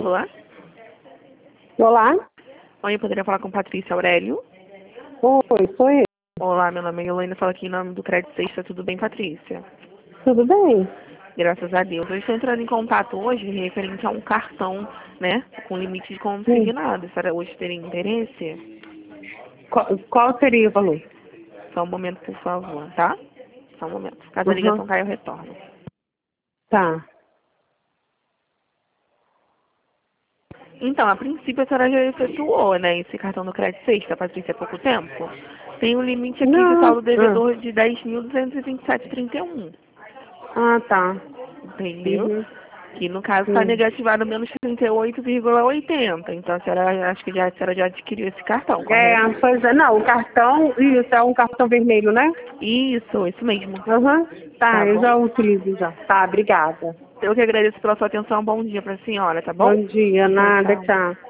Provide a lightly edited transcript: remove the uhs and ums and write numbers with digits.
Alô? Olá. Oi, poderia falar com Patrícia Aurélio? Oi, sou eu. Olá, meu nome é Elaine, falo aqui em nome do Crédito Sexta. Tudo bem, Patrícia? Tudo bem? Graças a Deus. Eu estou entrando em contato hoje referente a um cartão, né, com limite de Sim. consignado. Será hoje teria interesse? Qual seria o valor? Só um momento, por favor, tá? Só um momento. Caso a Uhum. ligação caia, eu retorno. Tá. Então, a princípio a senhora já efetuou, né, esse cartão do Crédito Sexta, Patrícia, há pouco tempo. Tem um limite aqui de Não. saldo devedor de 10.227,31. Ah, tá. Entendeu? Uhum. Que no caso está Sim. negativado menos 38,80. Então a senhora, acho que a senhora já adquiriu esse cartão, correto? Pois é, não, o cartão, isso é um cartão vermelho, né? Isso mesmo. Uhum. Tá Tá, eu bom? já utilizo já. Tá, obrigada. Eu que agradeço pela sua atenção. Bom dia para a senhora, tá bom? Bom dia, Tchau, nada, tchau. tchau.